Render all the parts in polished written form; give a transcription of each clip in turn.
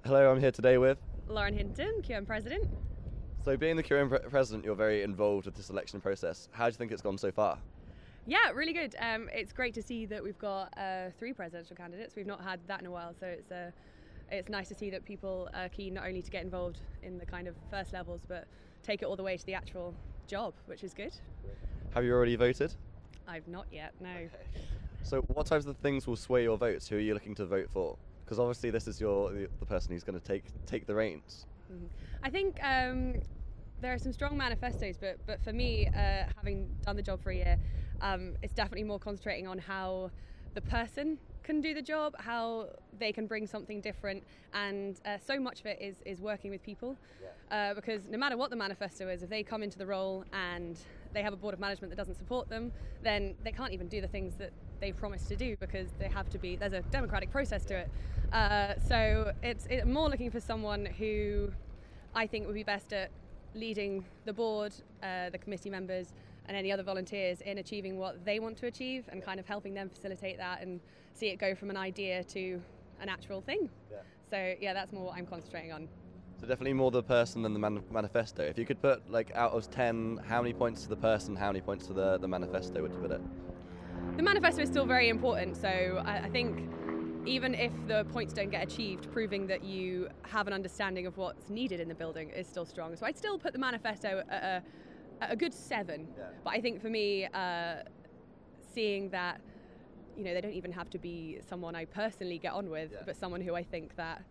Hello, I'm here today with. Lauren Hinton, QM President. So, being the QM president, you're very involved with this election process. How do you think it's gone so far? Yeah, really good. It's great to see that we've got 3 presidential candidates. We've not had that in a while, so it's nice to see that people are keen not only to get involved in the kind of first levels, but take it all the way to the actual job, which is good. Have you already voted? I've not yet, no. Okay. So, what types of things will sway your votes? Who are you looking to vote for? Because obviously, this is the person who's going to take the reins. Mm-hmm. I think there are some strong manifestos, but for me, having done the job for a year, it's definitely more concentrating on how the person can do the job, how they can bring something different, and so much of it is working with people. Because no matter what the manifesto is, if they come into the role and they have a board of management that doesn't support them, then they can't even do the things that they promised to do because they have to be. There's a democratic process to it. So it's more looking for someone who I think would be best at leading the board, the committee members, and any other volunteers in achieving what they want to achieve, and kind of helping them facilitate that and see it go from an idea to an actual thing. So yeah, that's more what I'm concentrating on. So definitely more the person than the manifesto. If you could put, like, out of 10, how many points to the person, how many points to the manifesto would you put it? The manifesto is still very important, so I think even if the points don't get achieved, proving that you have an understanding of what's needed in the building is still strong. So I'd still put the manifesto at a good 7. But I think for me, seeing that, you know, they don't even have to be someone I personally get on with, but someone who I think that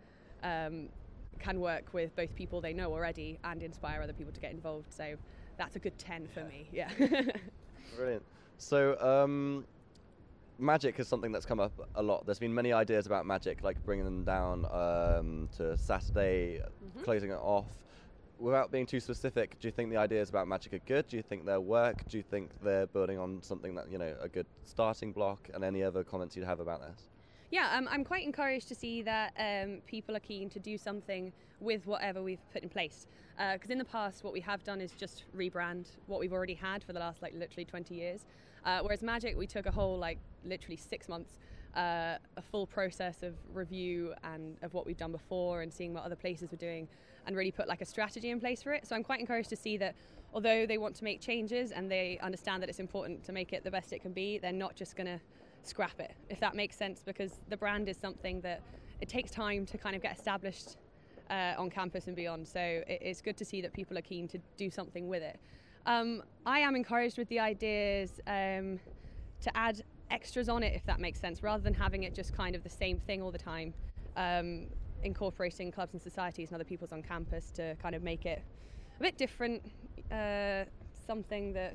can work with both people they know already and inspire other people to get involved. So that's a good 10 for me. Brilliant. So magic is something that's come up a lot. There's been many ideas about magic, like bringing them down to Saturday, closing it off. Without being too specific, do you think the ideas about magic are good? Do you think they'll work? Do you think they're building on something that, you know, a good starting block? And any other comments you'd have about this? Yeah, I'm quite encouraged to see that people are keen to do something with whatever we've put in place. Because in the past, what we have done is just rebrand what we've already had for the last, literally 20 years. Whereas Magic, we took a whole, literally 6 months, a full process of review and of what we've done before and seeing what other places were doing, and really put a strategy in place for it. So I'm quite encouraged to see that although they want to make changes and they understand that it's important to make it the best it can be, they're not just going to scrap it, if that makes sense, because the brand is something that it takes time to kind of get established on campus and beyond. So it's good to see that people are keen to do something with it. I am encouraged with the ideas to add extras on it, if that makes sense, rather than having it just kind of the same thing all the time. Incorporating clubs and societies and other people's on campus to kind of make it a bit different, something that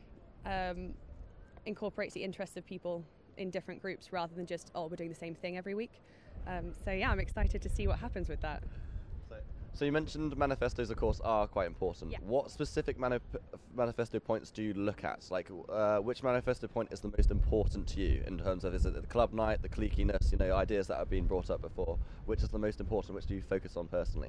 incorporates the interests of people in different groups rather than just, we're doing the same thing every week. So yeah, I'm excited to see what happens with that. So you mentioned manifestos, of course, are quite important. Yeah. What specific manifesto points do you look at? Which manifesto point is the most important to you in terms of, is it the club night, the cliqueiness, ideas that have been brought up before? Which is the most important? Which do you focus on personally?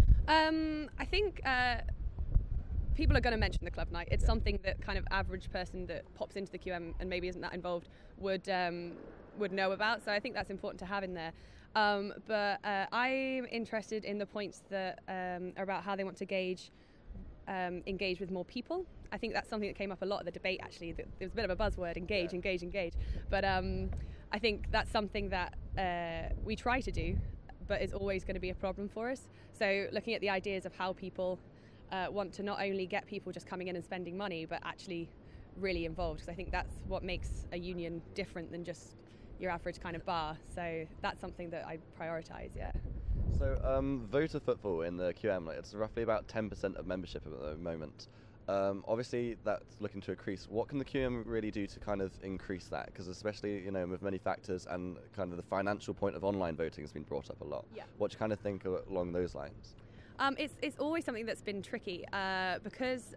I think people are going to mention the club night. It's something that kind of average person that pops into the QM and maybe isn't that involved would know about. So I think that's important to have in there. But I'm interested in the points that are about how they want to engage with more people. I think that's something that came up a lot at the debate, actually. There was a bit of a buzzword, engage. But I think that's something that we try to do, but is always going to be a problem for us. So looking at the ideas of how people want to not only get people just coming in and spending money, but actually really involved, because I think that's what makes a union different than just your average kind of bar. So that's something that I prioritise, yeah. So voter footfall in the QM, it's roughly about 10% of membership at the moment. Obviously that's looking to increase. What can the QM really do to kind of increase that? Because especially, with many factors, and kind of the financial point of online voting has been brought up a lot. Yeah. What do you kind of think along those lines? It's always something that's been tricky because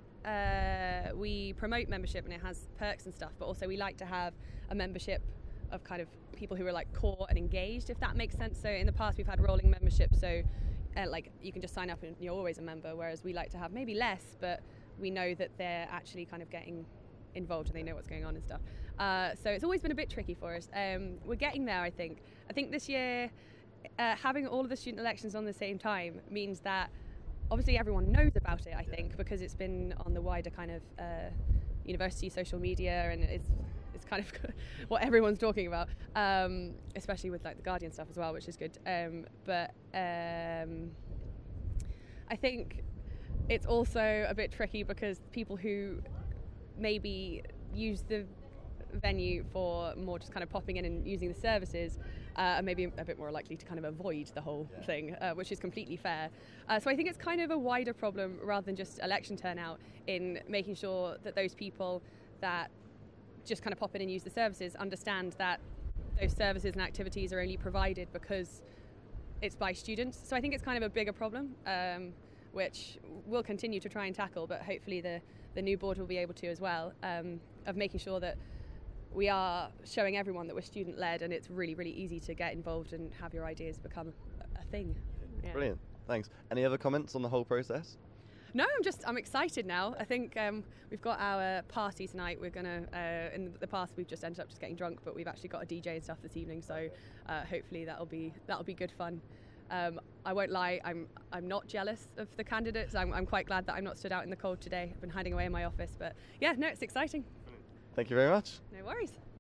we promote membership and it has perks and stuff, but also we like to have a membership of kind of people who are core and engaged, if that makes sense. So in the past we've had rolling membership, so you can just sign up and you're always a member, whereas we like to have maybe less, but we know that they're actually kind of getting involved and they know what's going on and stuff. So it's always been a bit tricky for us. We're getting there, I think. I think this year having all of the student elections on the same time means that obviously everyone knows about it, I think, because it's been on the wider kind of university social media, and it's kind of what everyone's talking about, especially with like the Guardian stuff as well, which is good. But I think it's also a bit tricky because people who maybe use the venue for more just kind of popping in and using the services are maybe a bit more likely to kind of avoid the whole thing, which is completely fair. So I think it's kind of a wider problem rather than just election turnout, in making sure that those people that just kind of pop in and use the services understand that those services and activities are only provided because it's by students. So I think it's kind of a bigger problem, which we'll continue to try and tackle, but hopefully the new board will be able to as well, of making sure that we are showing everyone that we're student-led, and it's really, really easy to get involved and have your ideas become a thing. Yeah. Brilliant, thanks. Any other comments on the whole process? No, I'm excited now. I think we've got our party tonight. We're gonna, in the past we've just ended up just getting drunk, but we've actually got a DJ and stuff this evening, so hopefully that'll be good fun. I won't lie, I'm not jealous of the candidates. I'm quite glad that I'm not stood out in the cold today. I've been hiding away in my office, but yeah, no, it's exciting. Thank you very much. No worries.